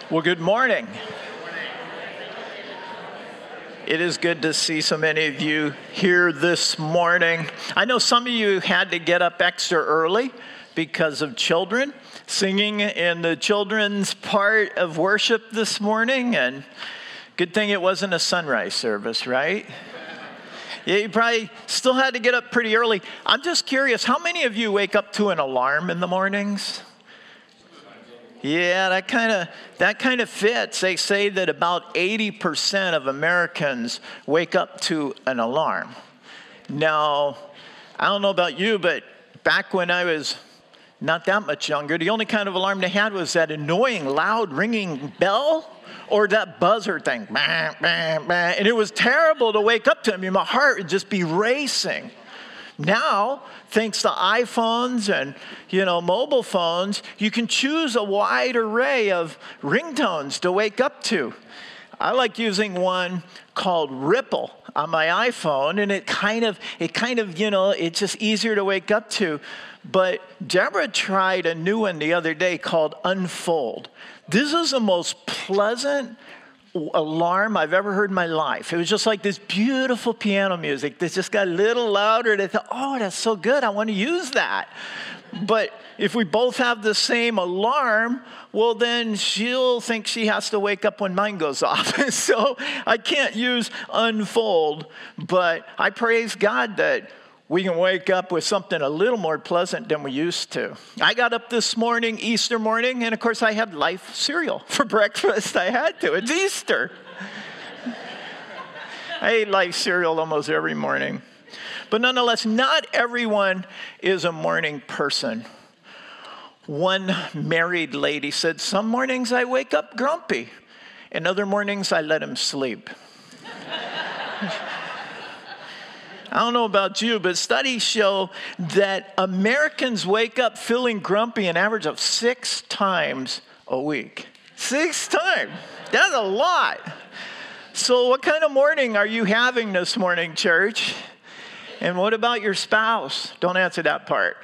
Well, good morning. It is good to see so many of you here this morning. I know some of you had to get up extra early because of children singing in the children's part of worship this morning, and good thing it wasn't a sunrise service, right? Yeah, you probably still had to get up pretty early. I'm just curious, how many of you wake up to an alarm in the mornings? Yeah, that kind of fits. They say that about 80% of Americans wake up to an alarm. Now, I don't know about you, but back when I was not that much younger, the only kind of alarm they had was that annoying, loud, ringing bell or that buzzer thing. Bah, bah, bah. And it was terrible to wake up to. I mean, my heart would just be racing. Now, thanks to iPhones and, mobile phones, you can choose a wide array of ringtones to wake up to. I like using one called Ripple on my iPhone, and it's just easier to wake up to. But Deborah tried a new one the other day called Unfold. This is the most pleasant alarm I've ever heard in my life. It was just like this beautiful piano music that just got a little louder, and I thought, oh, that's so good, I want to use that. But if we both have the same alarm, well, then she'll think she has to wake up when mine goes off. So I can't use Unfold, but I praise God that we can wake up with something a little more pleasant than we used to. I got up this morning, Easter morning, and of course I had Life cereal for breakfast. I had to. It's Easter. I ate Life cereal almost every morning. But nonetheless, not everyone is a morning person. One married lady said, some mornings I wake up grumpy, and other mornings I let him sleep. I don't know about you, but studies show that Americans wake up feeling grumpy an average of 6 times a week. 6 times. That's a lot. So what kind of morning are you having this morning, church? And what about your spouse? Don't answer that part.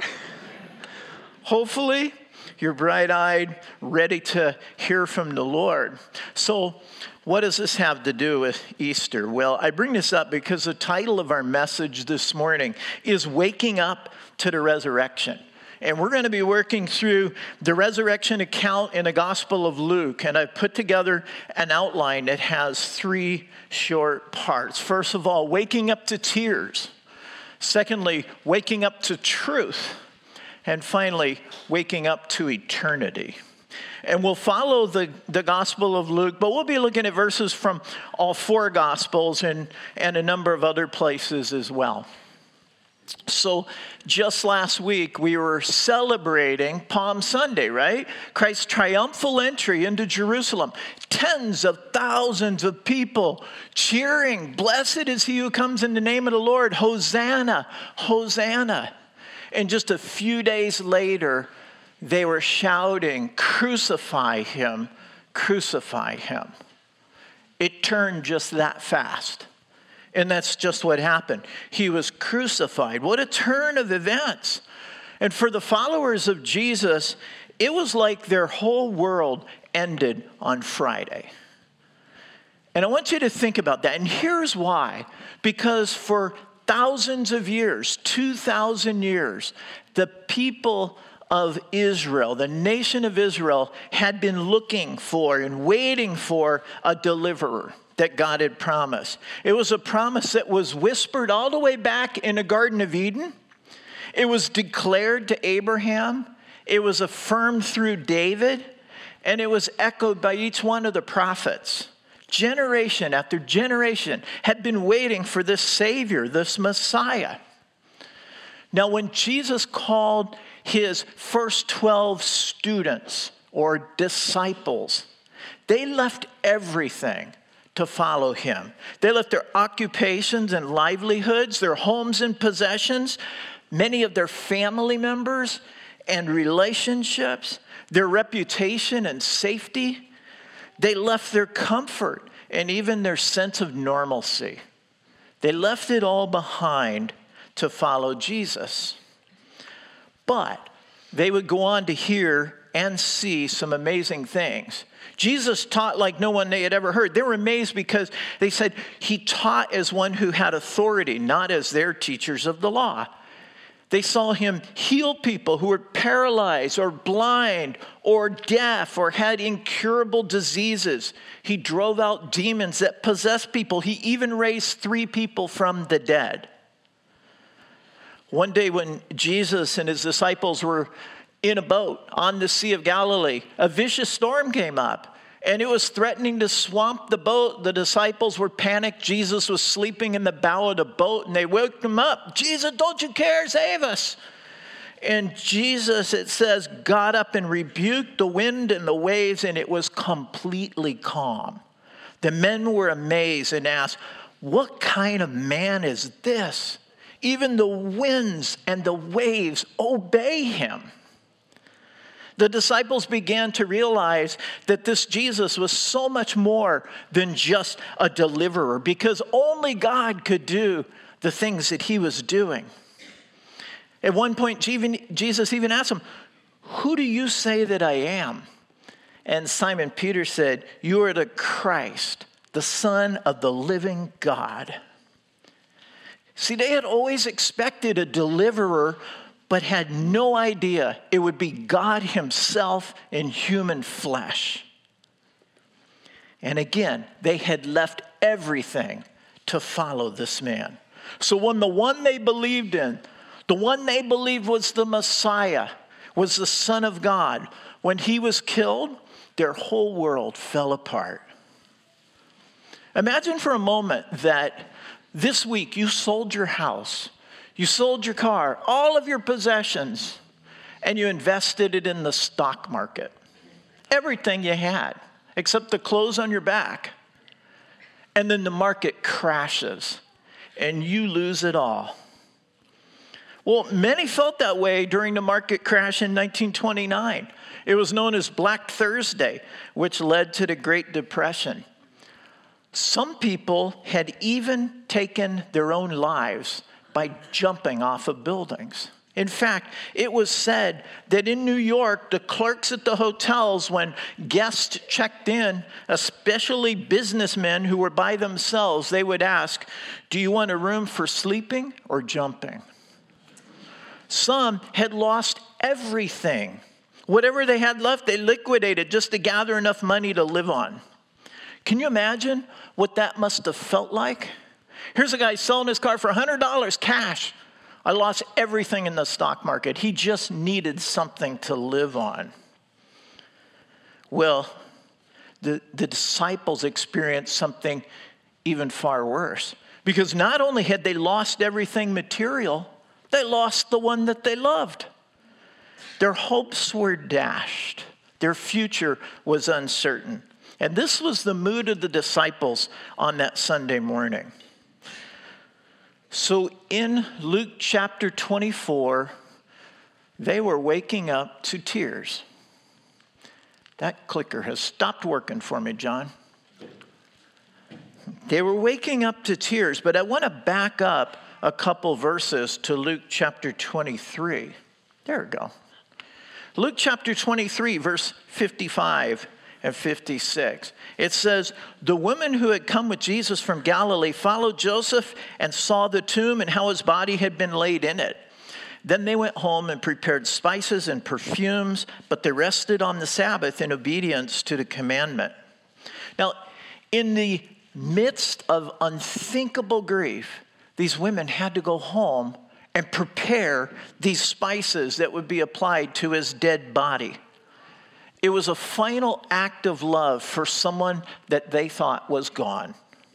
Hopefully, you're bright-eyed, ready to hear from the Lord. So what does this have to do with Easter? Well, I bring this up because the title of our message this morning is Waking Up to the Resurrection. And we're going to be working through the resurrection account in the Gospel of Luke. And I've put together an outline that has 3 short parts. First of all, waking up to tears. Secondly, waking up to truth. And finally, waking up to eternity. And we'll follow the Gospel of Luke, but we'll be looking at verses from all 4 Gospels and a number of other places as well. So just last week, we were celebrating Palm Sunday, right? Christ's triumphal entry into Jerusalem. Tens of thousands of people cheering, "Blessed is he who comes in the name of the Lord. Hosanna, Hosanna." And just a few days later, they were shouting, "Crucify him, crucify him." It turned just that fast. And that's just what happened. He was crucified. What a turn of events. And for the followers of Jesus, it was like their whole world ended on Friday. And I want you to think about that. And here's why. Because for thousands of years, 2,000 years, the people of Israel, the nation of Israel, had been looking for and waiting for a deliverer that God had promised. It was a promise that was whispered all the way back in the Garden of Eden. It was declared to Abraham. It was affirmed through David. And it was echoed by each one of the prophets. Generation after generation had been waiting for this Savior, this Messiah. Now, when Jesus called his first 12 students or disciples, they left everything to follow him. They left their occupations and livelihoods, their homes and possessions, many of their family members and relationships, their reputation and safety. They left their comfort and even their sense of normalcy. They left it all behind to follow Jesus. But they would go on to hear and see some amazing things. Jesus taught like no one they had ever heard. They were amazed because they said he taught as one who had authority, not as their teachers of the law. They saw him heal people who were paralyzed or blind or deaf or had incurable diseases. He drove out demons that possessed people. He even raised 3 people from the dead. One day when Jesus and his disciples were in a boat on the Sea of Galilee, a vicious storm came up, and it was threatening to swamp the boat. The disciples were panicked. Jesus was sleeping in the bow of the boat, and they woke him up. Jesus, don't you care? Save us. And Jesus, it says, got up and rebuked the wind and the waves, and it was completely calm. The men were amazed and asked, what kind of man is this? Even the winds and the waves obey him. The disciples began to realize that this Jesus was so much more than just a deliverer, because only God could do the things that he was doing. At one point, Jesus even asked him, who do you say that I am? And Simon Peter said, you are the Christ, the Son of the living God. See, they had always expected a deliverer, but had no idea it would be God himself in human flesh. And again, they had left everything to follow this man. So when the one they believed in, the one they believed was the Messiah, was the Son of God, when he was killed, their whole world fell apart. Imagine for a moment that this week you sold your house, you sold your car, all of your possessions, and you invested it in the stock market. Everything you had, except the clothes on your back. And then the market crashes, and you lose it all. Well, many felt that way during the market crash in 1929. It was known as Black Thursday, which led to the Great Depression. Some people had even taken their own lives by jumping off of buildings. In fact, it was said that in New York, the clerks at the hotels, when guests checked in, especially businessmen who were by themselves, they would ask, do you want a room for sleeping or jumping? Some had lost everything. Whatever they had left, they liquidated just to gather enough money to live on. Can you imagine what that must have felt like? Here's a guy selling his car for $100 cash. I lost everything in the stock market. He just needed something to live on. Well, the disciples experienced something even far worse. Because not only had they lost everything material, they lost the one that they loved. Their hopes were dashed. Their future was uncertain. And this was the mood of the disciples on that Sunday morning. So in Luke chapter 24, they were waking up to tears. That clicker has stopped working for me, John. They were waking up to tears, but I want to back up a couple verses to Luke chapter 23. There we go. Luke chapter 23, verse 55 and 56. It says, the women who had come with Jesus from Galilee followed Joseph and saw the tomb and how his body had been laid in it. Then they went home and prepared spices and perfumes, but they rested on the Sabbath in obedience to the commandment. Now, in the midst of unthinkable grief, these women had to go home and prepare these spices that would be applied to his dead body. It was a final act of love for someone that they thought was gone.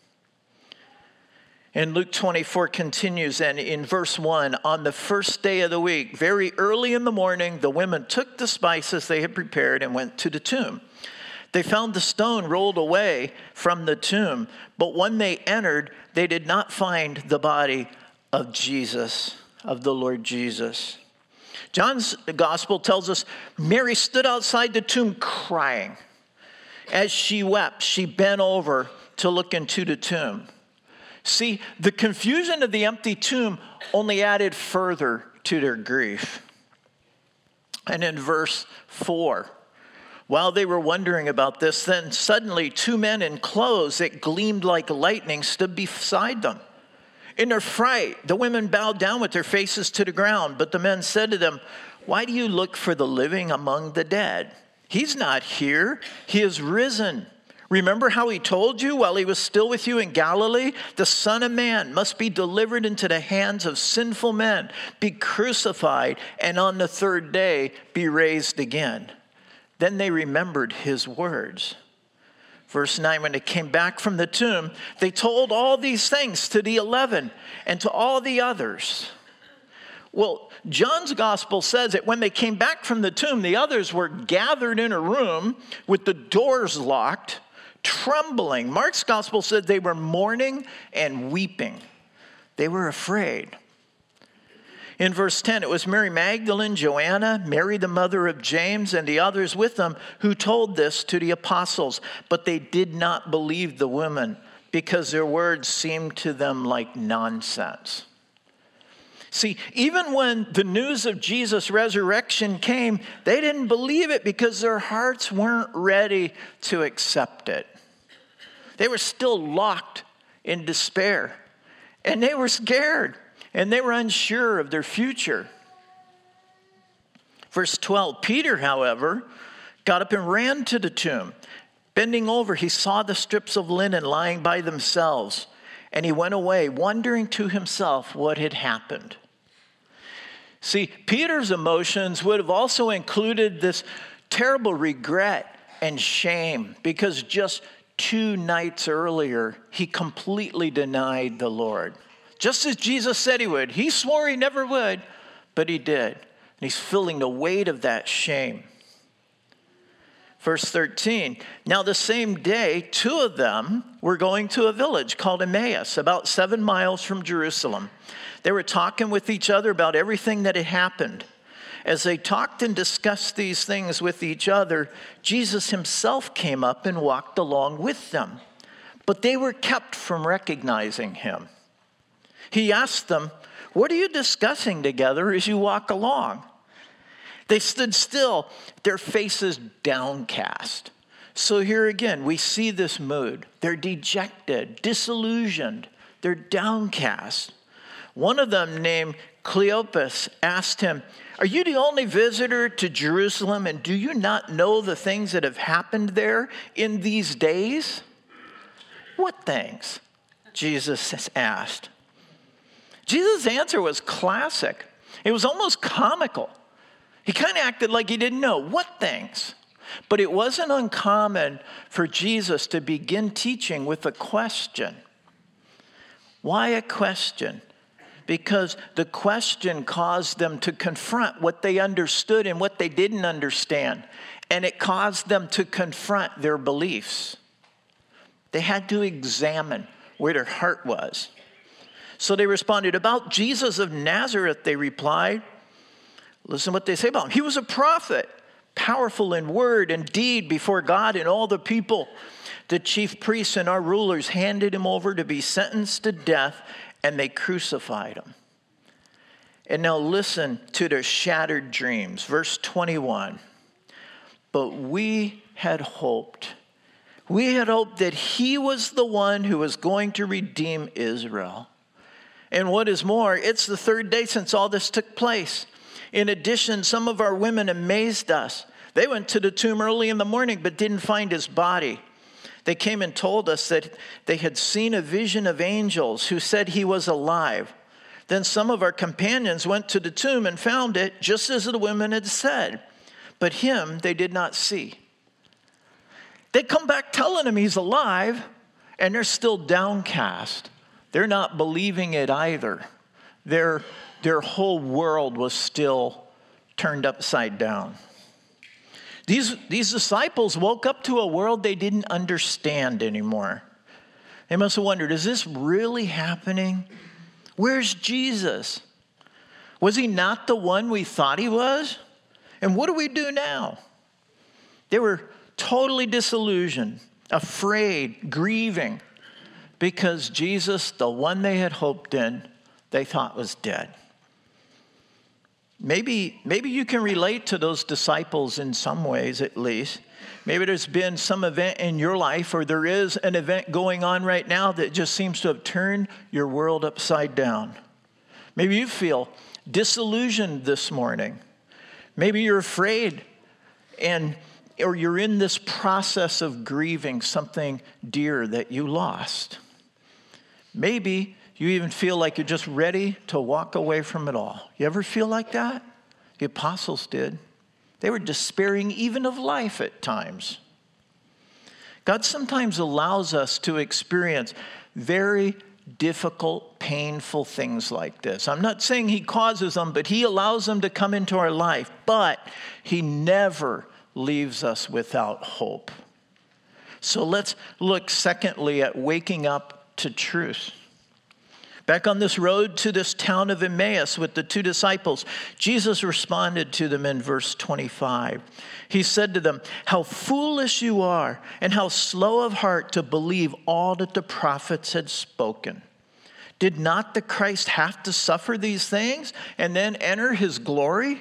And Luke 24 continues, and in verse 1, on the first day of the week, very early in the morning, the women took the spices they had prepared and went to the tomb. They found the stone rolled away from the tomb, but when they entered, they did not find the body of Jesus, of the Lord Jesus. John's gospel tells us Mary stood outside the tomb crying. As she wept, she bent over to look into the tomb. See, the confusion of the empty tomb only added further to their grief. And in verse 4, while they were wondering about this, then suddenly 2 men in clothes that gleamed like lightning stood beside them. In their fright, the women bowed down with their faces to the ground, but the men said to them, "Why do you look for the living among the dead? He's not here, he is risen. Remember how he told you while he was still with you in Galilee? The Son of Man must be delivered into the hands of sinful men, be crucified, and on the third day be raised again." Then they remembered his words. Verse 9, when they came back from the tomb, they told all these things to the 11 and to all the others. Well, John's gospel says that when they came back from the tomb, the others were gathered in a room with the doors locked, trembling. Mark's gospel said they were mourning and weeping. They were afraid. In verse 10, it was Mary Magdalene, Joanna, Mary the mother of James, and the others with them who told this to the apostles. But they did not believe the women because their words seemed to them like nonsense. See, even when the news of Jesus' resurrection came, they didn't believe it because their hearts weren't ready to accept it. They were still locked in despair, and they were scared, and they were unsure of their future. Verse 12, Peter, however, got up and ran to the tomb. Bending over, he saw the strips of linen lying by themselves, and he went away, wondering to himself what had happened. See, Peter's emotions would have also included this terrible regret and shame because just 2 nights earlier, he completely denied the Lord. Just as Jesus said he would. He swore he never would, but he did. And he's feeling the weight of that shame. Verse 13, now the same day, 2 of them were going to a village called Emmaus, about 7 miles from Jerusalem. They were talking with each other about everything that had happened. As they talked and discussed these things with each other, Jesus himself came up and walked along with them. But they were kept from recognizing him. He asked them, "What are you discussing together as you walk along?" They stood still, their faces downcast. So here again, we see this mood. They're dejected, disillusioned. They're downcast. One of them, named Cleopas, asked him, "Are you the only visitor to Jerusalem, and do you not know the things that have happened there in these days?" "What things?" Jesus asked. Jesus' answer was classic. It was almost comical. He kind of acted like he didn't know. What things? But it wasn't uncommon for Jesus to begin teaching with a question. Why a question? Because the question caused them to confront what they understood and what they didn't understand. And it caused them to confront their beliefs. They had to examine where their heart was. So they responded, "About Jesus of Nazareth," they replied. Listen what they say about him. "He was a prophet, powerful in word and deed before God and all the people. The chief priests and our rulers handed him over to be sentenced to death, and they crucified him." And now listen to their shattered dreams. Verse 21. "But we had hoped that he was the one who was going to redeem Israel. And what is more, it's the 3rd day since all this took place. In addition, some of our women amazed us. They went to the tomb early in the morning but didn't find his body. They came and told us that they had seen a vision of angels who said he was alive. Then some of our companions went to the tomb and found it just as the women had said, but him they did not see." They come back telling him he's alive, and they're still downcast. They're not believing it either. Their whole world was still turned upside down. These disciples woke up to a world they didn't understand anymore. They must have wondered, is this really happening? Where's Jesus? Was he not the one we thought he was? And what do we do now? They were totally disillusioned, afraid, grieving, because Jesus, the one they had hoped in, they thought was dead. Maybe you can relate to those disciples in some ways, at least. Maybe there's been some event in your life, or there is an event going on right now that just seems to have turned your world upside down. Maybe you feel disillusioned this morning. Maybe you're afraid, or you're in this process of grieving something dear that you lost. Maybe you even feel like you're just ready to walk away from it all. You ever feel like that? The apostles did. They were despairing even of life at times. God sometimes allows us to experience very difficult, painful things like this. I'm not saying he causes them, but he allows them to come into our life. But he never leaves us without hope. So let's look secondly at waking up to truth. Back on this road to this town of Emmaus with the two disciples, Jesus responded to them in verse 25. He said to them, "How foolish you are, and how slow of heart to believe all that the prophets had spoken. Did not the Christ have to suffer these things and then enter his glory?"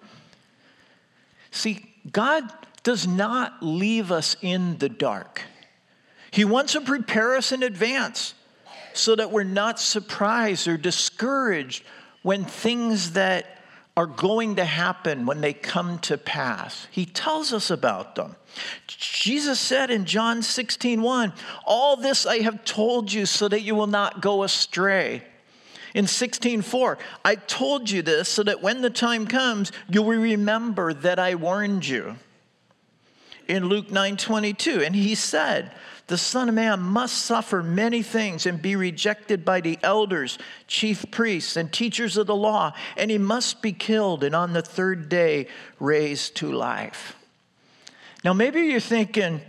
See, God does not leave us in the dark. He wants to prepare us in advance, so that we're not surprised or discouraged when things that are going to happen, when they come to pass. He tells us about them. Jesus said in John 16:1, "All this I have told you so that you will not go astray." In 16:4, "I told you this so that when the time comes, you will remember that I warned you." In Luke 9:22, and he said, "The Son of Man must suffer many things and be rejected by the elders, chief priests, and teachers of the law, and he must be killed and on the third day raised to life." Now maybe you're thinking,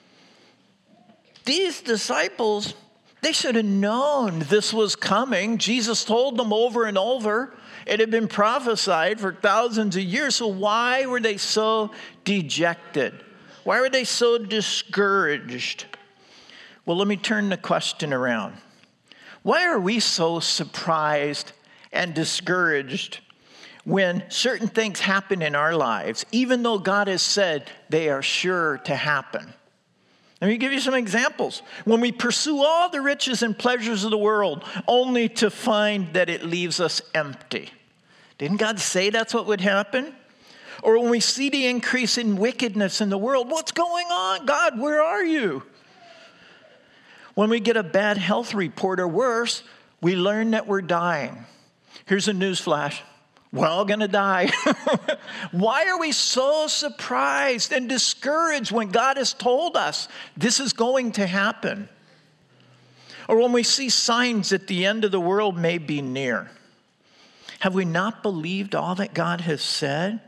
these disciples, they should have known this was coming. Jesus told them over and over. It had been prophesied for thousands of years. So why were they so dejected? Why were they so discouraged? Well, let me turn the question around. Why are we so surprised and discouraged when certain things happen in our lives, even though God has said they are sure to happen? Let me give you some examples. When we pursue all the riches and pleasures of the world, only to find that it leaves us empty. Didn't God say that's what would happen? Or when we see the increase in wickedness in the world, what's going on? God, where are you? When we get a bad health report or worse, we learn that we're dying. Here's a news flash. We're all going to die. Why are we so surprised and discouraged when God has told us this is going to happen? Or when we see signs that the end of the world may be near. Have we not believed all that God has said?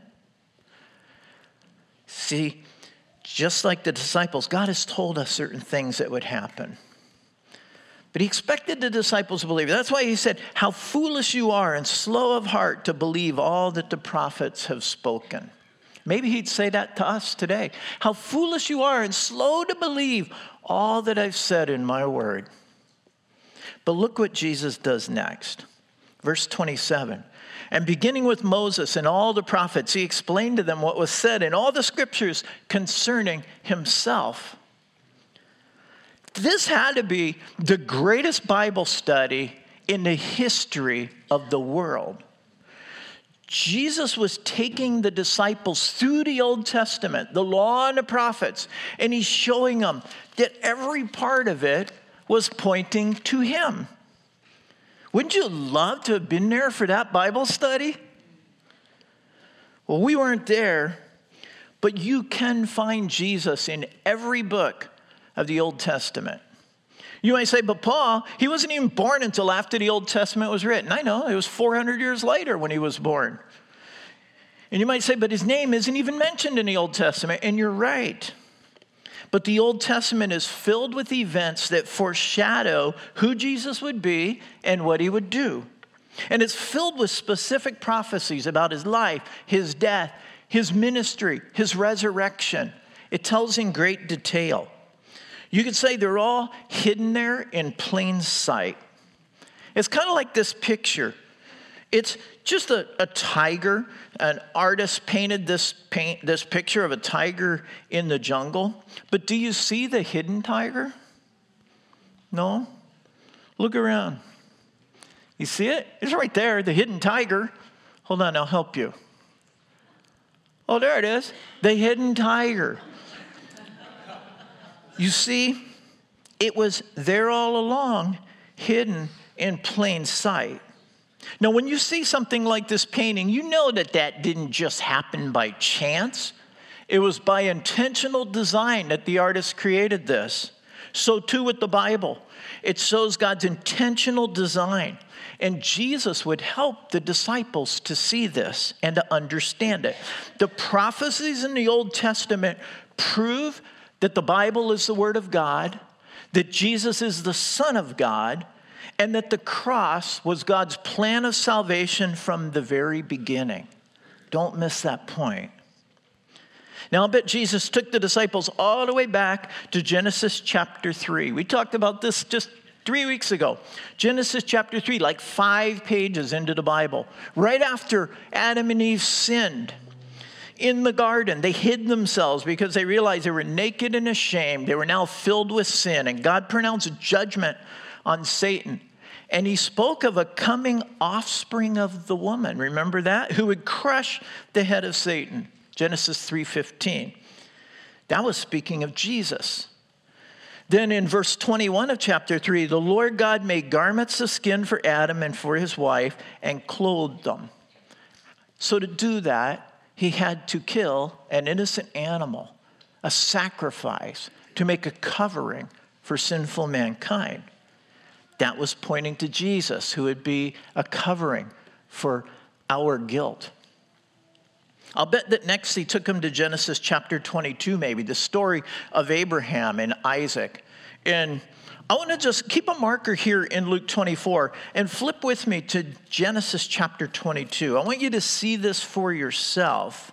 See, just like the disciples, God has told us certain things that would happen. But he expected the disciples to believe. That's why he said, "How foolish you are and slow of heart to believe all that the prophets have spoken." Maybe he'd say that to us today. How foolish you are and slow to believe all that I've said in my word. But look what Jesus does next. Verse 27. "And beginning with Moses and all the prophets, he explained to them what was said in all the scriptures concerning himself." This had to be the greatest Bible study in the history of the world. Jesus was taking the disciples through the Old Testament, the law and the prophets, and he's showing them that every part of it was pointing to him. Wouldn't you love to have been there for that Bible study? Well, we weren't there, but you can find Jesus in every book of the Old Testament. You might say, but Paul, he wasn't even born until after the Old Testament was written. I know, it was 400 years later when he was born. And you might say, but his name isn't even mentioned in the Old Testament. And you're right. But the Old Testament is filled with events that foreshadow who Jesus would be and what he would do. And it's filled with specific prophecies about his life, his death, his ministry, his resurrection. It tells in great detail. You could say they're all hidden there in plain sight. It's kind of like this picture. It's just a tiger. An artist painted this picture of a tiger in the jungle. But do you see the hidden tiger? No? Look around. You see it? It's right there, the hidden tiger. Hold on, I'll help you. Oh, there it is. The hidden tiger. You see, it was there all along, hidden in plain sight. Now, when you see something like this painting, you know that didn't just happen by chance. It was by intentional design that the artist created this. So too with the Bible. It shows God's intentional design. And Jesus would help the disciples to see this and to understand it. The prophecies in the Old Testament prove that the Bible is the Word of God, that Jesus is the Son of God, and that the cross was God's plan of salvation from the very beginning. Don't miss that point. Now, I bet Jesus took the disciples all the way back to Genesis chapter 3. We talked about this just 3 weeks ago. Genesis chapter 3, like 5 pages into the Bible. Right after Adam and Eve sinned in the garden, they hid themselves because they realized they were naked and ashamed. They were now filled with sin, and God pronounced judgment on Satan. And he spoke of a coming offspring of the woman. Remember that? Who would crush the head of Satan. Genesis 3:15. That was speaking of Jesus. Then in verse 21 of chapter 3, the Lord God made garments of skin for Adam and for his wife and clothed them. So to do that, he had to kill an innocent animal, a sacrifice, to make a covering for sinful mankind. That was pointing to Jesus, who would be a covering for our guilt. I'll bet that next he took him to Genesis chapter 22, maybe, the story of Abraham and Isaac. And I want to just keep a marker here in Luke 24 and flip with me to Genesis chapter 22. I want you to see this for yourself.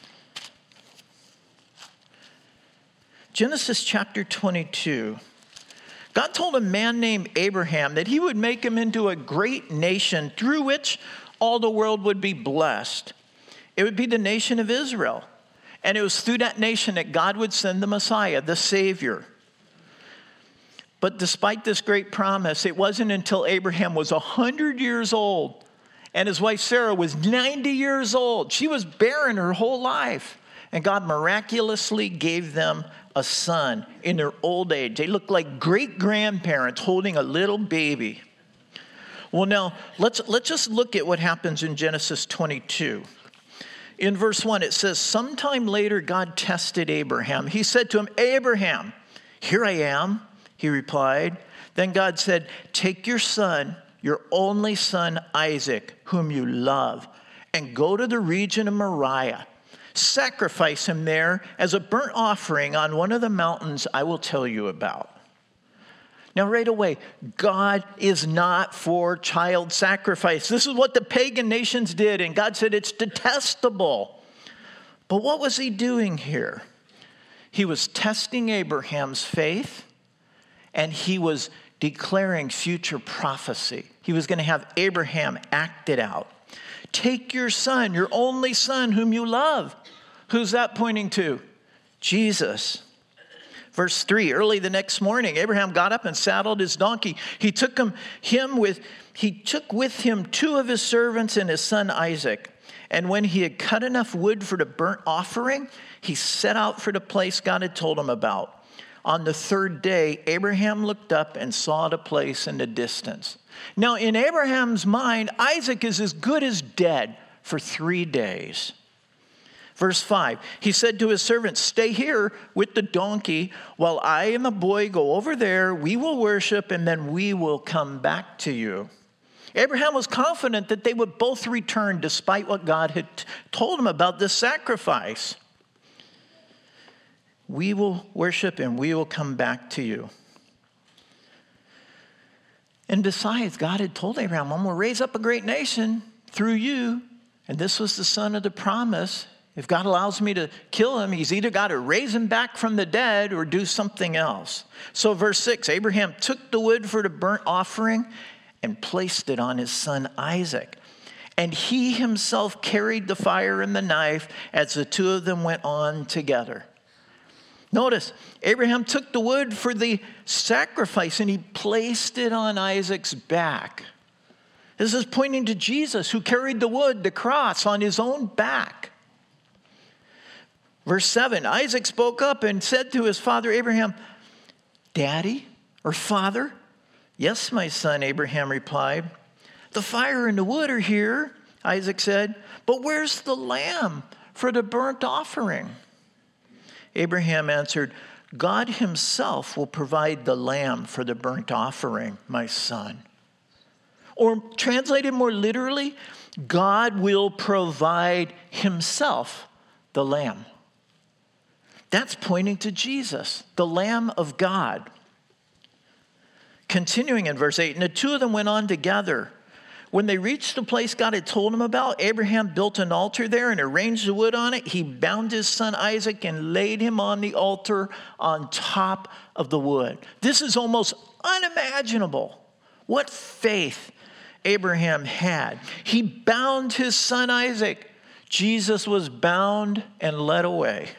Genesis chapter 22. God told a man named Abraham that he would make him into a great nation through which all the world would be blessed. It would be the nation of Israel. And it was through that nation that God would send the Messiah, the Savior. But despite this great promise, it wasn't until Abraham was 100 years old and his wife Sarah was 90 years old. She was barren her whole life. And God miraculously gave them a son in their old age. They looked like great-grandparents holding a little baby. Well, now, let's just look at what happens in Genesis 22. In verse 1, it says, sometime later, God tested Abraham. He said to him, Abraham, here I am, he replied. Then God said, take your son, your only son, Isaac, whom you love, and go to the region of Moriah. Sacrifice him there as a burnt offering on one of the mountains I will tell you about. Now, right away, God is not for child sacrifice. This is what the pagan nations did, and God said it's detestable. But what was he doing here? He was testing Abraham's faith, and he was declaring future prophecy. He was going to have Abraham act it out. Take your son, your only son whom you love. Who's that pointing to? Jesus. Verse 3, early the next morning, Abraham got up and saddled his donkey. He took with him 2 of his servants and his son Isaac. And when he had cut enough wood for the burnt offering, he set out for the place God had told him about. On the 3rd day, Abraham looked up and saw the place in the distance. Now, in Abraham's mind, Isaac is as good as dead for 3 days. Verse 5, he said to his servants, stay here with the donkey while I and the boy go over there. We will worship, and then we will come back to you. Abraham was confident that they would both return despite what God had told him about this sacrifice. We will worship, and we will come back to you. And besides, God had told Abraham, I'm going to raise up a great nation through you. And this was the son of the promise. If God allows me to kill him, he's either got to raise him back from the dead or do something else. So verse 6, Abraham took the wood for the burnt offering and placed it on his son Isaac. And he himself carried the fire and the knife as the two of them went on together. Notice, Abraham took the wood for the sacrifice and he placed it on Isaac's back. This is pointing to Jesus, who carried the wood, the cross, on his own back. Verse 7, Isaac spoke up and said to his father Abraham, "Daddy," or "Father?" "Yes, my son," Abraham replied. "The fire and the wood are here," Isaac said, "but where's the lamb for the burnt offering?" Abraham answered, "God himself will provide the lamb for the burnt offering, my son." Or translated more literally, God will provide himself the lamb. That's pointing to Jesus, the Lamb of God. Continuing in verse 8, and the two of them went on together. When they reached the place God had told him about, Abraham built an altar there and arranged the wood on it. He bound his son Isaac and laid him on the altar on top of the wood. This is almost unimaginable. What faith Abraham had. He bound his son Isaac. Jesus was bound and led away.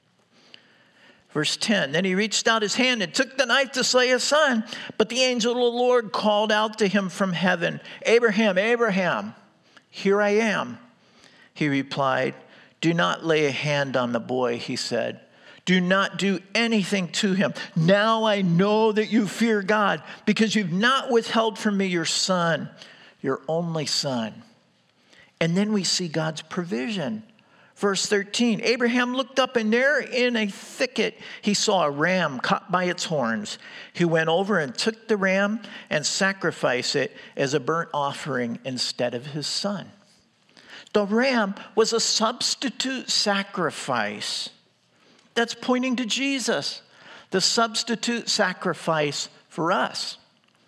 Verse 10, then he reached out his hand and took the knife to slay his son. But the angel of the Lord called out to him from heaven, "Abraham, Abraham, here I am." He replied, "Do not lay a hand on the boy," he said. "Do not do anything to him. Now I know that you fear God, because you've not withheld from me your son, your only son." And then we see God's provision. Verse 13, Abraham looked up, and there in a thicket he saw a ram caught by its horns. He went over and took the ram and sacrificed it as a burnt offering instead of his son. The ram was a substitute sacrifice. That's pointing to Jesus, the substitute sacrifice for us.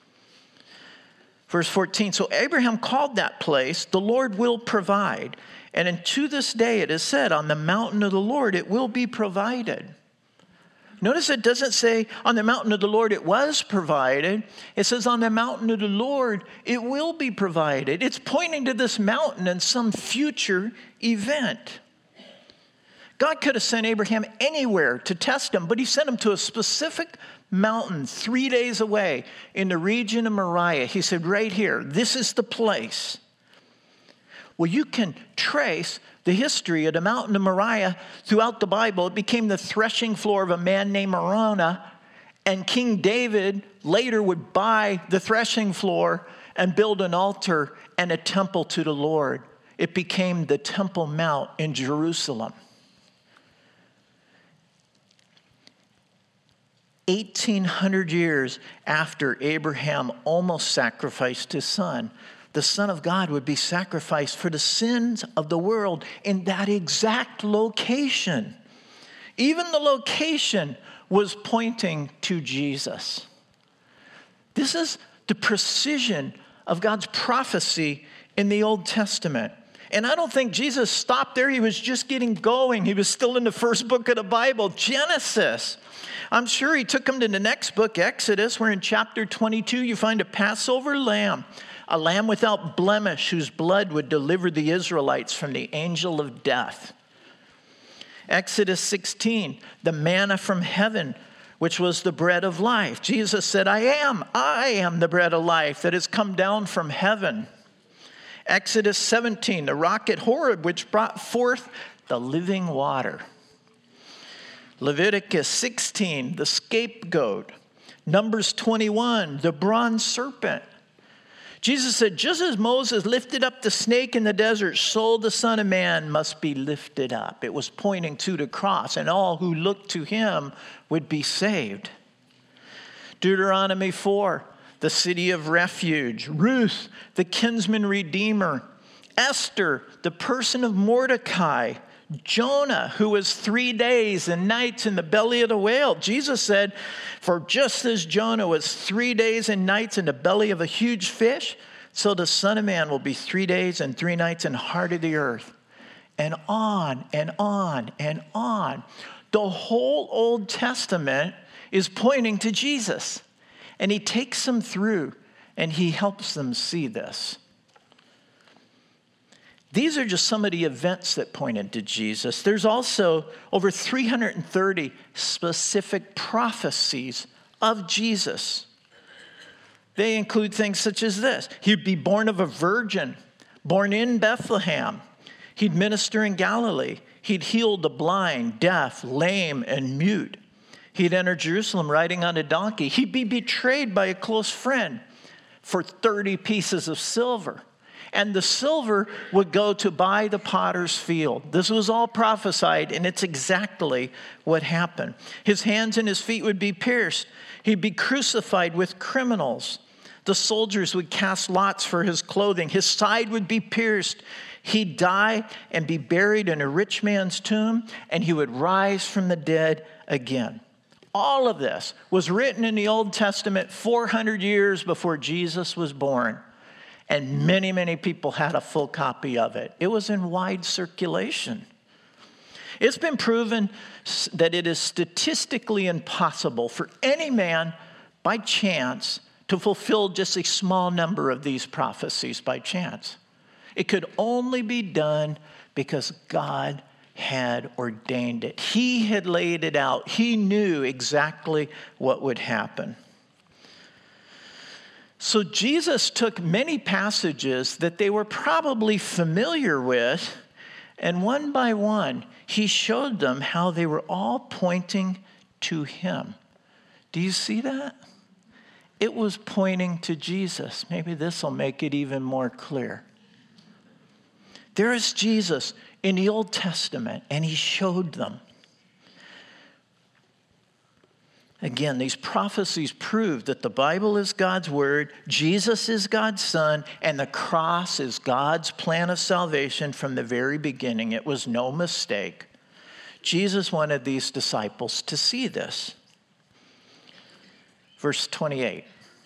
Verse 14, so Abraham called that place, "The Lord will provide." And to this day it is said, on the mountain of the Lord it will be provided. Notice it doesn't say on the mountain of the Lord it was provided. It says on the mountain of the Lord it will be provided. It's pointing to this mountain and some future event. God could have sent Abraham anywhere to test him, but he sent him to a specific mountain 3 days away in the region of Moriah. He said, right here, this is the place. Well, you can trace the history of the mountain of Moriah throughout the Bible. It became the threshing floor of a man named Araunah, and King David later would buy the threshing floor and build an altar and a temple to the Lord. It became the Temple Mount in Jerusalem. 1,800 years after Abraham almost sacrificed his son, the Son of God would be sacrificed for the sins of the world in that exact location. Even the location was pointing to Jesus. This is the precision of God's prophecy in the Old Testament. And I don't think Jesus stopped there. He was just getting going. He was still in the first book of the Bible, Genesis. I'm sure he took him to the next book, Exodus, where in chapter 22 you find a Passover lamb, a lamb without blemish whose blood would deliver the Israelites from the angel of death. Exodus 16, the manna from heaven, which was the bread of life. Jesus said, I am the bread of life that has come down from heaven. Exodus 17, the rock at Horeb, which brought forth the living water. Leviticus 16, the scapegoat. Numbers 21, the bronze serpent. Jesus said, just as Moses lifted up the snake in the desert, so the Son of Man must be lifted up. It was pointing to the cross, and all who looked to him would be saved. Deuteronomy 4, the city of refuge. Ruth, the kinsman redeemer. Esther, the person of Mordecai. Jonah, who was 3 days and nights in the belly of the whale. Jesus said, for just as Jonah was 3 days and nights in the belly of a huge fish, so the Son of Man will be 3 days and 3 nights in the heart of the earth. And on and on and on. The whole Old Testament is pointing to Jesus. And he takes them through and he helps them see this. These are just some of the events that pointed to Jesus. There's also over 330 specific prophecies of Jesus. They include things such as this. He'd be born of a virgin, born in Bethlehem. He'd minister in Galilee. He'd heal the blind, deaf, lame, and mute. He'd enter Jerusalem riding on a donkey. He'd be betrayed by a close friend for 30 pieces of silver. And the silver would go to buy the potter's field. This was all prophesied, and it's exactly what happened. His hands and his feet would be pierced. He'd be crucified with criminals. The soldiers would cast lots for his clothing. His side would be pierced. He'd die and be buried in a rich man's tomb, and he would rise from the dead again. All of this was written in the Old Testament 400 years before Jesus was born. And many, many people had a full copy of it. It was in wide circulation. It's been proven that it is statistically impossible for any man by chance to fulfill just a small number of these prophecies by chance. It could only be done because God had ordained it. He had laid it out. He knew exactly what would happen. So Jesus took many passages that they were probably familiar with, and one by one, he showed them how they were all pointing to him. Do you see that? It was pointing to Jesus. Maybe this will make it even more clear. There is Jesus in the Old Testament, and he showed them. Again, these prophecies prove that the Bible is God's word, Jesus is God's son, and the cross is God's plan of salvation from the very beginning. It was no mistake. Jesus wanted these disciples to see this. Verse 28.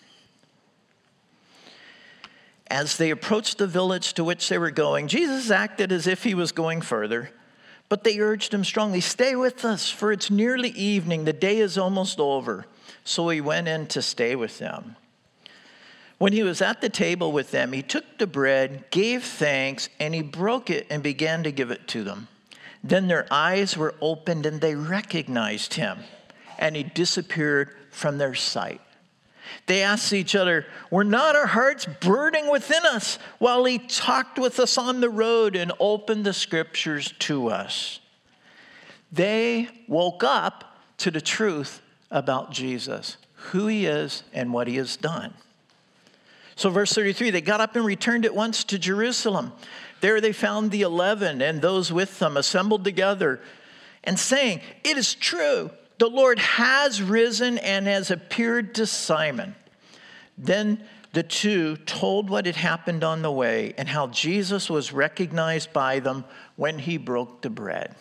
As they approached the village to which they were going, Jesus acted as if he was going further. But they urged him strongly, "Stay with us, for it's nearly evening. The day is almost over." So he went in to stay with them. When he was at the table with them, he took the bread, gave thanks, and he broke it and began to give it to them. Then their eyes were opened and they recognized him, and he disappeared from their sight. They asked each other, "Were not our hearts burning within us while he talked with us on the road and opened the scriptures to us?" They woke up to the truth about Jesus, who he is and what he has done. So verse 33, they got up and returned at once to Jerusalem. There they found the 11 and those with them assembled together and saying, "It is true. The Lord has risen and has appeared to Simon." Then the two told what had happened on the way and how Jesus was recognized by them when he broke the bread.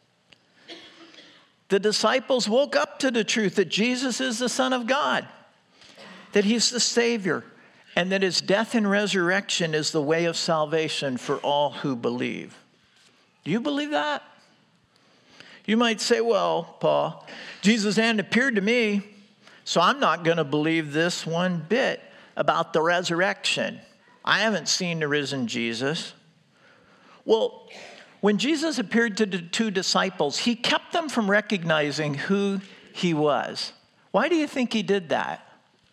The disciples woke up to the truth that Jesus is the Son of God, that he's the Savior, and that his death and resurrection is the way of salvation for all who believe. Do you believe that? You might say, "Well, Paul, Jesus hadn't appeared to me, so I'm not going to believe this one bit about the resurrection. I haven't seen the risen Jesus." Well, when Jesus appeared to the two disciples, he kept them from recognizing who he was. Why do you think he did that?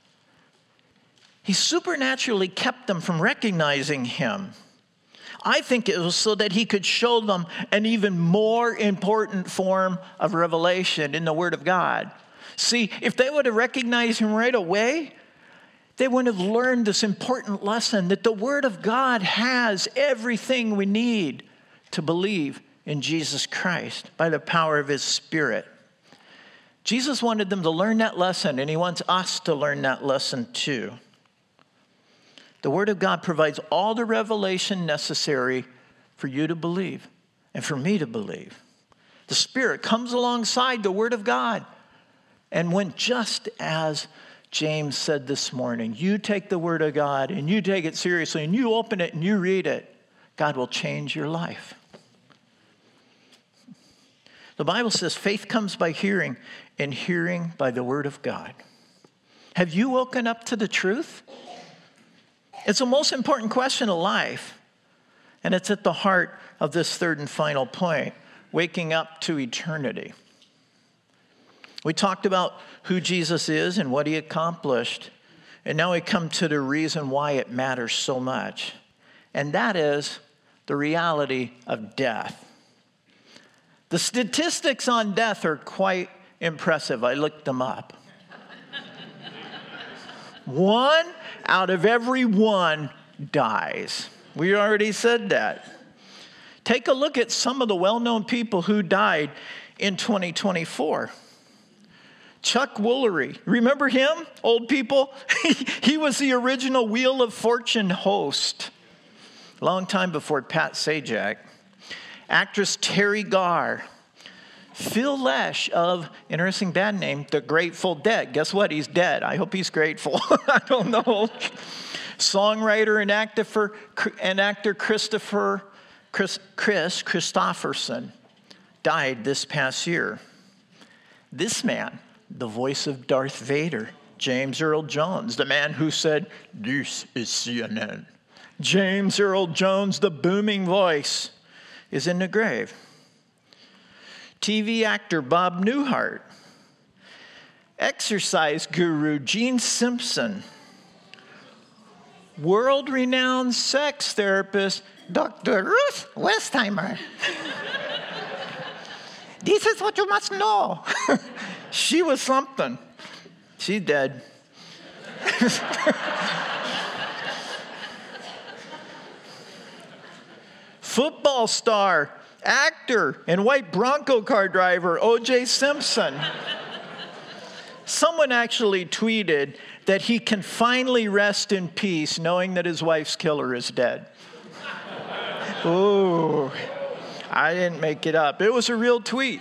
He supernaturally kept them from recognizing him. I think it was so that he could show them an even more important form of revelation in the Word of God. See, if they would have recognized him right away, they wouldn't have learned this important lesson that the Word of God has everything we need to believe in Jesus Christ by the power of his Spirit. Jesus wanted them to learn that lesson, and he wants us to learn that lesson too. The Word of God provides all the revelation necessary for you to believe and for me to believe. The Spirit comes alongside the Word of God. And when, just as James said this morning, you take the Word of God and you take it seriously and you open it and you read it, God will change your life. The Bible says faith comes by hearing, and hearing by the Word of God. Have you woken up to the truth? It's the most important question of life. And it's at the heart of this third and final point, waking up to eternity. We talked about who Jesus is and what he accomplished. And now we come to the reason why it matters so much. And that is the reality of death. The statistics on death are quite impressive. I looked them up. 1 out of every 1 dies. We already said that. Take a look at some of the well-known people who died in 2024. Chuck Woolery, remember him? Old people? He was the original Wheel of Fortune host, long time before Pat Sajak. Actress Terry Garr. Phil Lesh of, interesting band name, The Grateful Dead. Guess what? He's dead. I hope he's grateful. I don't know. Songwriter and actor Chris Christopherson died this past year. This man, the voice of Darth Vader, James Earl Jones, the man who said, "This is CNN." James Earl Jones, the booming voice, is in the grave. TV actor Bob Newhart. Exercise guru Gene Simpson. World-renowned sex therapist Dr. Ruth Westheimer. This is what you must know. She was something. She's dead. Football star, actor, and white Bronco car driver O.J. Simpson. Someone actually tweeted that he can finally rest in peace knowing that his wife's killer is dead. Ooh, I didn't make it up. It was a real tweet.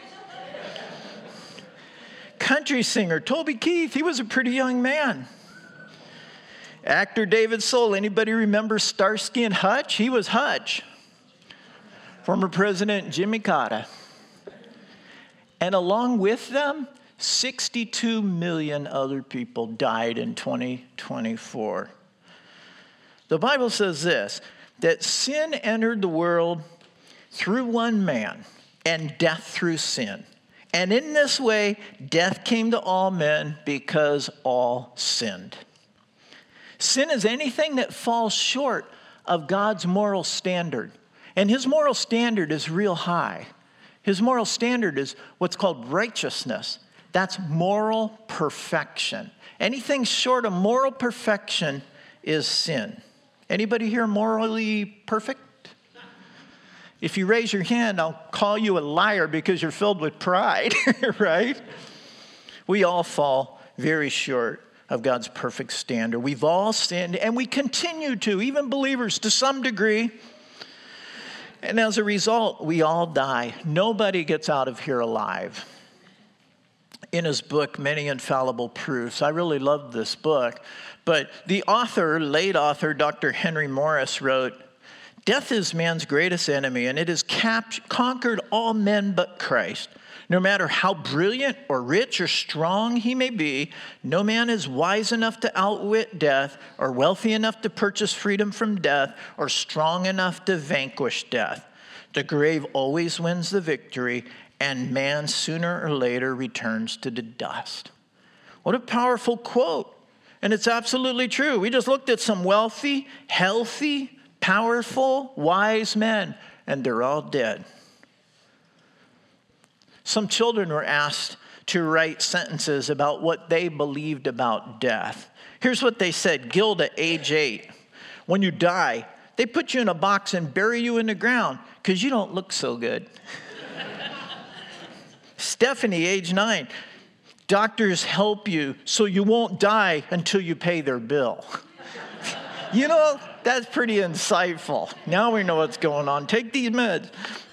Country singer Toby Keith, he was a pretty young man. Actor David Soul, anybody remember Starsky and Hutch? He was Hutch. Former President Jimmy Carter. And along with them, 62 million other people died in 2024. The Bible says this, that sin entered the world through one man, and death through sin. And in this way, death came to all men because all sinned. Sin is anything that falls short of God's moral standard. And his moral standard is real high. His moral standard is what's called righteousness. That's moral perfection. Anything short of moral perfection is sin. Anybody here morally perfect? If you raise your hand, I'll call you a liar because you're filled with pride, right? We all fall very short of God's perfect standard. We've all sinned, and we continue to, even believers to some degree. And as a result, we all die. Nobody gets out of here alive. In his book, Many Infallible Proofs, I really loved this book, but the author, late author, Dr. Henry Morris wrote, "Death is man's greatest enemy, and it has conquered all men but Christ. No matter how brilliant or rich or strong he may be, no man is wise enough to outwit death, or wealthy enough to purchase freedom from death, or strong enough to vanquish death. The grave always wins the victory, and man sooner or later returns to the dust." What a powerful quote. And it's absolutely true. We just looked at some wealthy, healthy, powerful, wise men, and they're all dead. Some children were asked to write sentences about what they believed about death. Here's what they said. Gilda, age 8. "When you die, they put you in a box and bury you in the ground because you don't look so good." Stephanie, age 9. "Doctors help you so you won't die until you pay their bill." You know, that's pretty insightful. Now we know what's going on. Take these meds.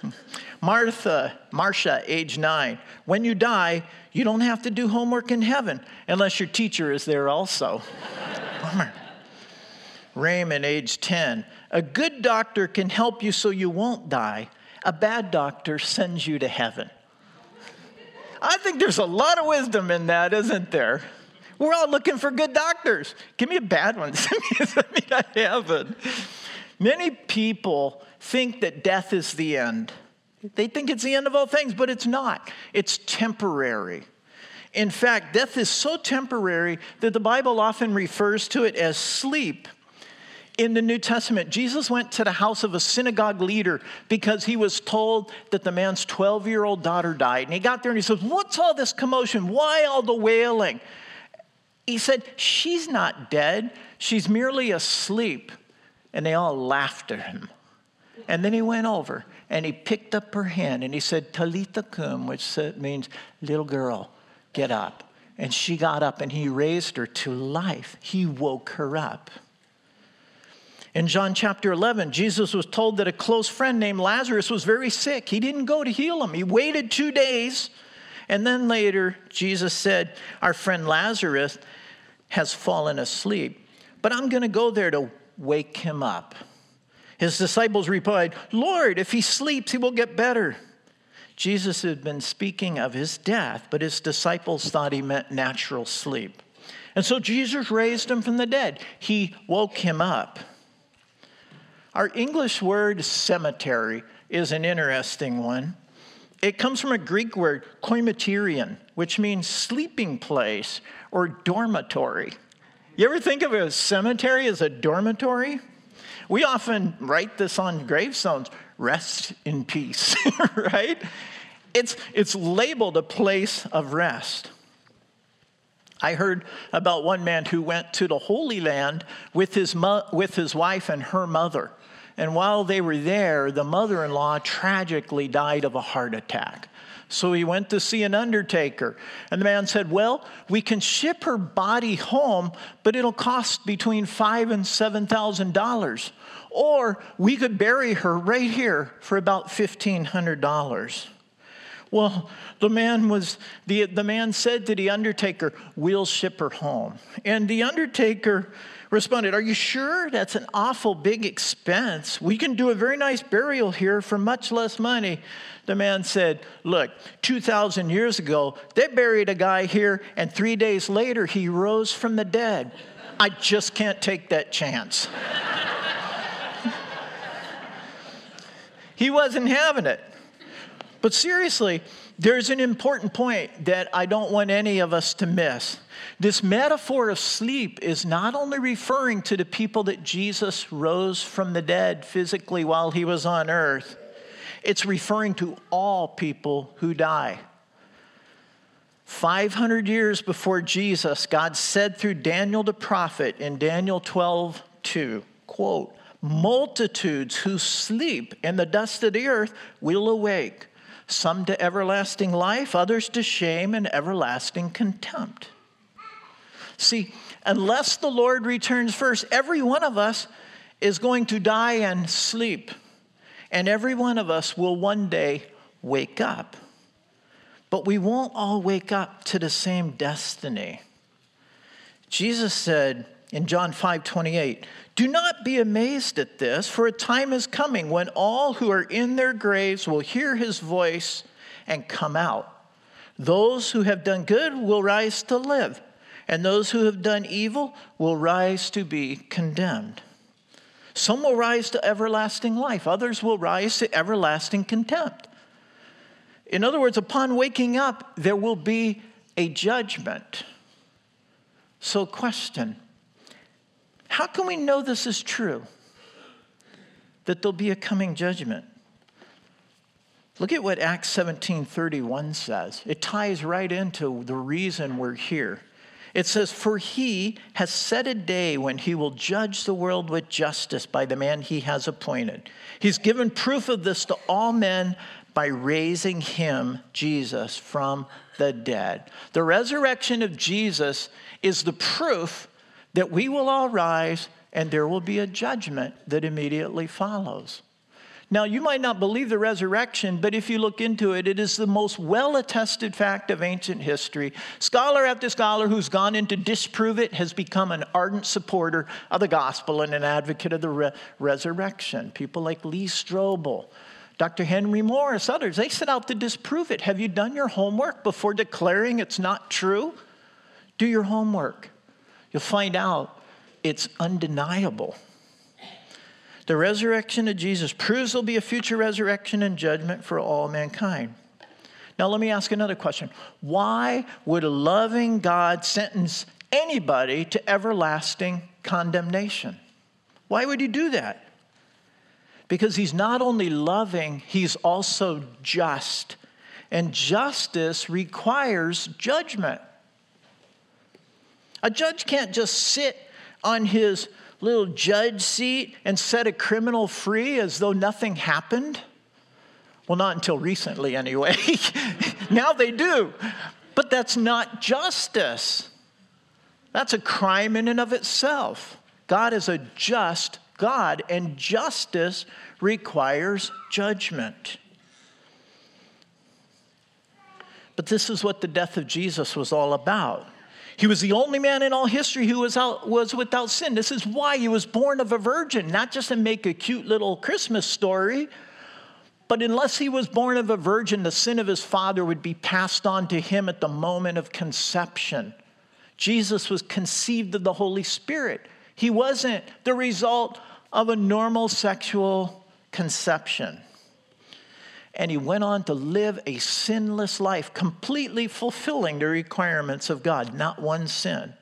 Marcia, age 9. "When you die, you don't have to do homework in heaven unless your teacher is there also." Bummer. Raymond, age 10. "A good doctor can help you so you won't die. A bad doctor sends you to heaven." I think there's a lot of wisdom in that, isn't there? We're all looking for good doctors. Give me a bad one. Send me to heaven. Many people think that death is the end. They think it's the end of all things, but it's not. It's temporary. In fact, death is so temporary that the Bible often refers to it as sleep. In the New Testament, Jesus went to the house of a synagogue leader because he was told that the man's 12-year-old daughter died. And he got there and he said, "What's all this commotion? Why all the wailing?" He said, "She's not dead. She's merely asleep." And they all laughed at him. And then he went over and he picked up her hand and he said, "Talitha cum," which means, "Little girl, get up." And she got up and he raised her to life. He woke her up. In John chapter 11, Jesus was told that a close friend named Lazarus was very sick. He didn't go to heal him. He waited 2 days. And then later, Jesus said, "Our friend Lazarus has fallen asleep, but I'm going to go there to wake him up." His disciples replied, "Lord, if he sleeps, he will get better." Jesus had been speaking of his death, but his disciples thought he meant natural sleep. And so Jesus raised him from the dead. He woke him up. Our English word cemetery is an interesting one. It comes from a Greek word, koimaterion, which means sleeping place or dormitory. You ever think of a cemetery as a dormitory? We often write this on gravestones, "Rest in peace," right? It's labeled a place of rest. I heard about one man who went to the Holy Land with his wife and her mother. And while they were there, the mother-in-law tragically died of a heart attack. So he went to see an undertaker. And the man said, "Well, we can ship her body home, but it'll cost between $5,000 and $7,000. Or we could bury her right here for about $1,500. Well, the man said to the undertaker, "We'll ship her home." And the undertaker responded, "Are you sure? That's an awful big expense. We can do a very nice burial here for much less money." The man said, "Look, 2,000 years ago, they buried a guy here, and 3 days later, he rose from the dead. I just can't take that chance." He wasn't having it. But seriously, there's an important point that I don't want any of us to miss. This metaphor of sleep is not only referring to the people that Jesus rose from the dead physically while he was on earth, it's referring to all people who die. 500 years before Jesus, God said through Daniel the prophet in Daniel 12:2, quote, "Multitudes who sleep in the dust of the earth will awake, some to everlasting life, others to shame and everlasting contempt." See, unless the Lord returns first, every one of us is going to die and sleep. And every one of us will one day wake up. But we won't all wake up to the same destiny. Jesus said in John 5:28, "Do not be amazed at this, for a time is coming when all who are in their graves will hear his voice and come out. Those who have done good will rise to live, and those who have done evil will rise to be condemned. Some will rise to everlasting life. Others will rise to everlasting contempt." In other words, upon waking up, there will be a judgment. So question, how can we know this is true? That there'll be a coming judgment? Look at what Acts 17:31 says. It ties right into the reason we're here. It says, "For he has set a day when he will judge the world with justice by the man he has appointed. He's given proof of this to all men by raising him," Jesus, "from the dead." The resurrection of Jesus is the proof that we will all rise and there will be a judgment that immediately follows. Now, you might not believe the resurrection, but if you look into it, it is the most well-attested fact of ancient history. Scholar after scholar who's gone in to disprove it has become an ardent supporter of the gospel and an advocate of the resurrection. People like Lee Strobel, Dr. Henry Morris, others, they set out to disprove it. Have you done your homework before declaring it's not true? Do your homework. You'll find out it's undeniable. The resurrection of Jesus proves there'll be a future resurrection and judgment for all mankind. Now let me ask another question. Why would a loving God sentence anybody to everlasting condemnation? Why would he do that? Because he's not only loving, he's also just. And justice requires judgment. A judge can't just sit on his little judge seat and set a criminal free as though nothing happened. Well, not until recently anyway. Now they do. But that's not justice. That's a crime in and of itself. God is a just God, and justice requires judgment. But this is what the death of Jesus was all about. He was the only man in all history who was without sin. This is why he was born of a virgin, not just to make a cute little Christmas story, but unless he was born of a virgin, the sin of his father would be passed on to him at the moment of conception. Jesus was conceived of the Holy Spirit. He wasn't the result of a normal sexual conception. And he went on to live a sinless life, completely fulfilling the requirements of God, not one sin.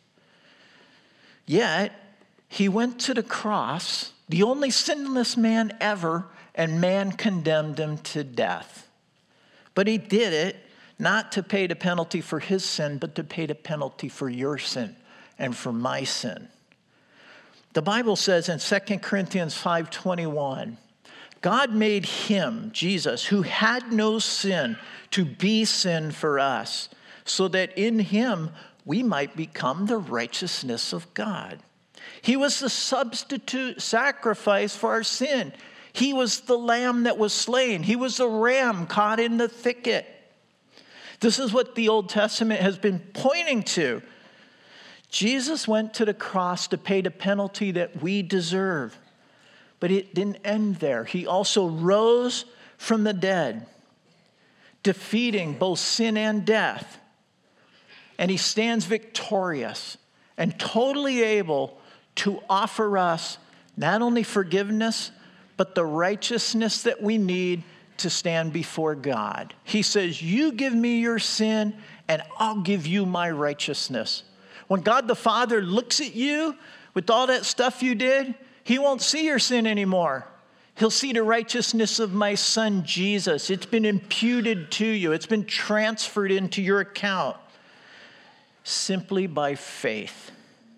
Yet, he went to the cross, the only sinless man ever, and man condemned him to death. But he did it not to pay the penalty for his sin, but to pay the penalty for your sin and for my sin. The Bible says in 2 Corinthians 5:21, God made him, Jesus, who had no sin, to be sin for us, so that in him we might become the righteousness of God. He was the substitute sacrifice for our sin. He was the lamb that was slain. He was the ram caught in the thicket. This is what the Old Testament has been pointing to. Jesus went to the cross to pay the penalty that we deserve. But it didn't end there. He also rose from the dead, defeating both sin and death. And he stands victorious and totally able to offer us not only forgiveness, but the righteousness that we need to stand before God. He says, you give me your sin, and I'll give you my righteousness. When God the Father looks at you with all that stuff you did, he won't see your sin anymore. He'll see the righteousness of my son, Jesus. It's been imputed to you. It's been transferred into your account simply by faith.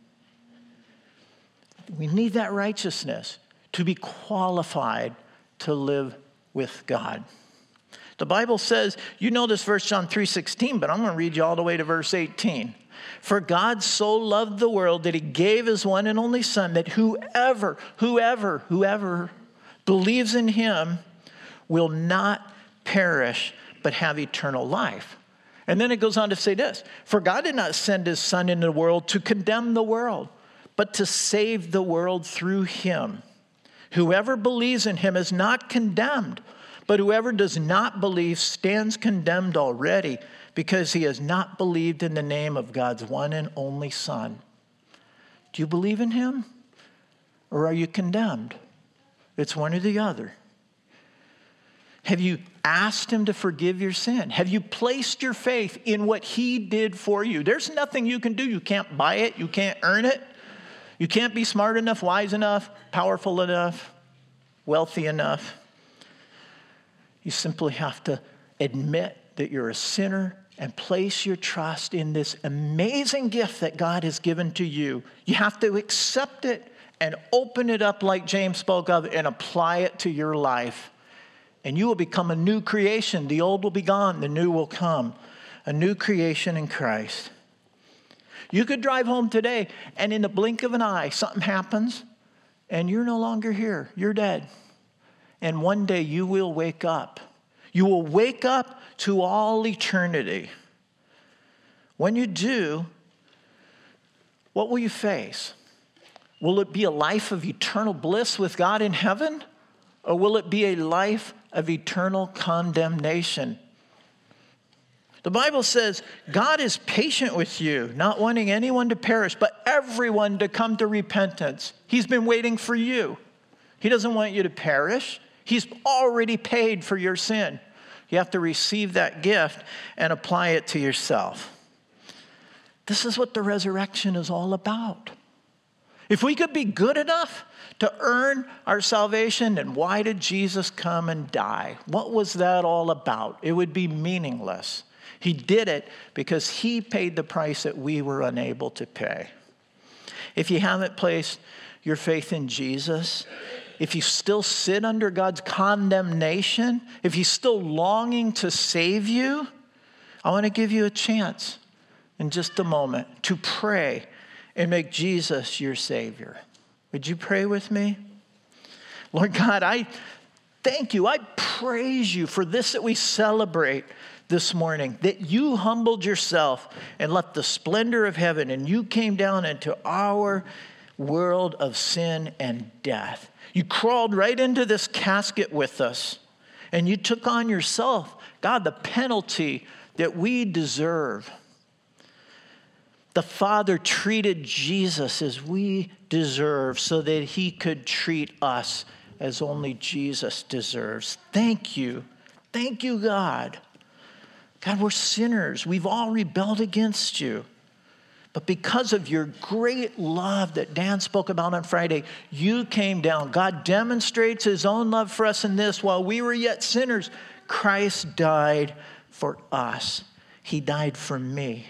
We need that righteousness to be qualified to live with God. The Bible says, you know this verse, John 3:16, but I'm going to read you all the way to verse 18. For God so loved the world that he gave his one and only son, that whoever believes in him will not perish, but have eternal life. And then it goes on to say this, for God did not send his son into the world to condemn the world, but to save the world through him. Whoever believes in him is not condemned, but whoever does not believe stands condemned already, because he has not believed in the name of God's one and only Son. Do you believe in him, or are you condemned? It's one or the other. Have you asked him to forgive your sin? Have you placed your faith in what he did for you? There's nothing you can do. You can't buy it. You can't earn it. You can't be smart enough, wise enough, powerful enough, wealthy enough. You simply have to admit that you're a sinner and place your trust in this amazing gift that God has given to you. You have to accept it and open it up like James spoke of and apply it to your life. And you will become a new creation. The old will be gone. The new will come. A new creation in Christ. You could drive home today and in the blink of an eye, something happens and you're no longer here. You're dead. And one day you will wake up. You will wake up to all eternity. When you do, what will you face? Will it be a life of eternal bliss with God in heaven? Or will it be a life of eternal condemnation? The Bible says God is patient with you, not wanting anyone to perish, but everyone to come to repentance. He's been waiting for you. He doesn't want you to perish. He's already paid for your sin. You have to receive that gift and apply it to yourself. This is what the resurrection is all about. If we could be good enough to earn our salvation, then why did Jesus come and die? What was that all about? It would be meaningless. He did it because he paid the price that we were unable to pay. If you haven't placed your faith in Jesus, if you still sit under God's condemnation, if he's still longing to save you, I want to give you a chance in just a moment to pray and make Jesus your Savior. Would you pray with me? Lord God, I thank you. I praise you for this that we celebrate this morning, that you humbled yourself and left the splendor of heaven, and you came down into our world of sin and death. You crawled right into this casket with us, and you took on yourself, God, the penalty that we deserve. The Father treated Jesus as we deserve so that he could treat us as only Jesus deserves. Thank you. Thank you, God. God, we're sinners. We've all rebelled against you. But because of your great love that Dan spoke about on Friday, you came down. God demonstrates his own love for us in this: while we were yet sinners, Christ died for us. He died for me.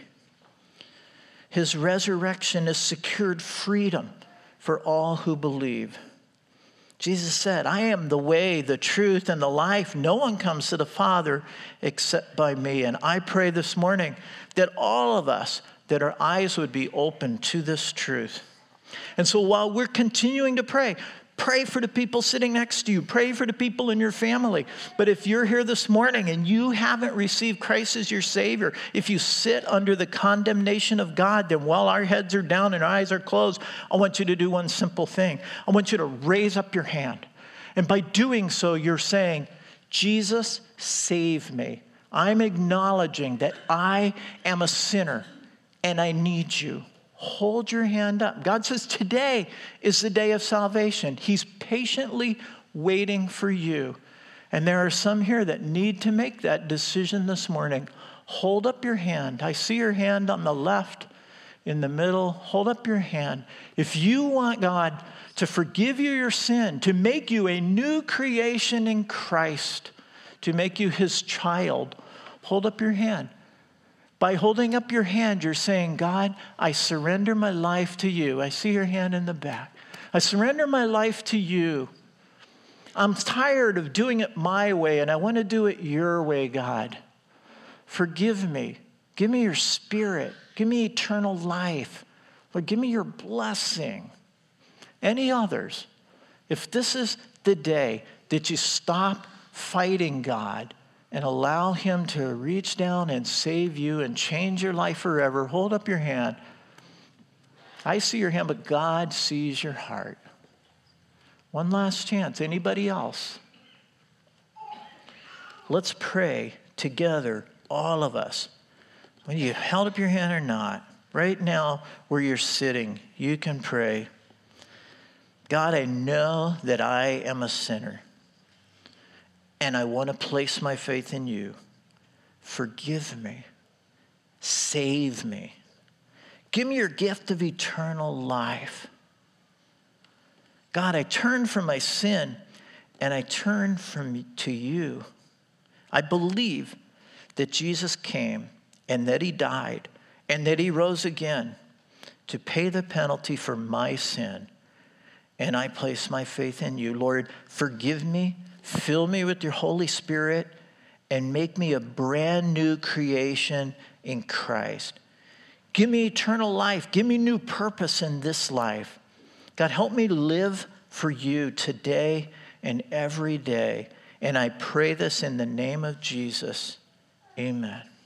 His resurrection has secured freedom for all who believe. Jesus said, I am the way, the truth, and the life. No one comes to the Father except by me. And I pray this morning that all of us, that our eyes would be open to this truth. And so while we're continuing to pray for the people sitting next to you. Pray for the people in your family. But if you're here this morning and you haven't received Christ as your Savior, if you sit under the condemnation of God, then while our heads are down and our eyes are closed, I want you to do one simple thing. I want you to raise up your hand. And by doing so, you're saying, Jesus, save me. I'm acknowledging that I am a sinner and I need you. Hold your hand up. God says today is the day of salvation. He's patiently waiting for you. And there are some here that need to make that decision this morning. Hold up your hand. I see your hand on the left, in the middle. Hold up your hand. If you want God to forgive you your sin, to make you a new creation in Christ, to make you his child, hold up your hand. By holding up your hand, you're saying, God, I surrender my life to you. I see your hand in the back. I surrender my life to you. I'm tired of doing it my way, and I want to do it your way, God. Forgive me. Give me your spirit. Give me eternal life. Lord, give me your blessing. Any others? If this is the day that you stop fighting God and allow him to reach down and save you and change your life forever, hold up your hand. I see your hand, but God sees your heart. One last chance. Anybody else? Let's pray together, all of us. When you held up your hand or not, right now where you're sitting, you can pray. God, I know that I am a sinner. And I want to place my faith in you. Forgive me. Save me. Give me your gift of eternal life. God, I turn from my sin and I turn to you. I believe that Jesus came and that he died and that he rose again to pay the penalty for my sin. And I place my faith in you. Lord, forgive me. Fill me with your Holy Spirit and make me a brand new creation in Christ. Give me eternal life. Give me new purpose in this life. God, help me live for you today and every day. And I pray this in the name of Jesus. Amen.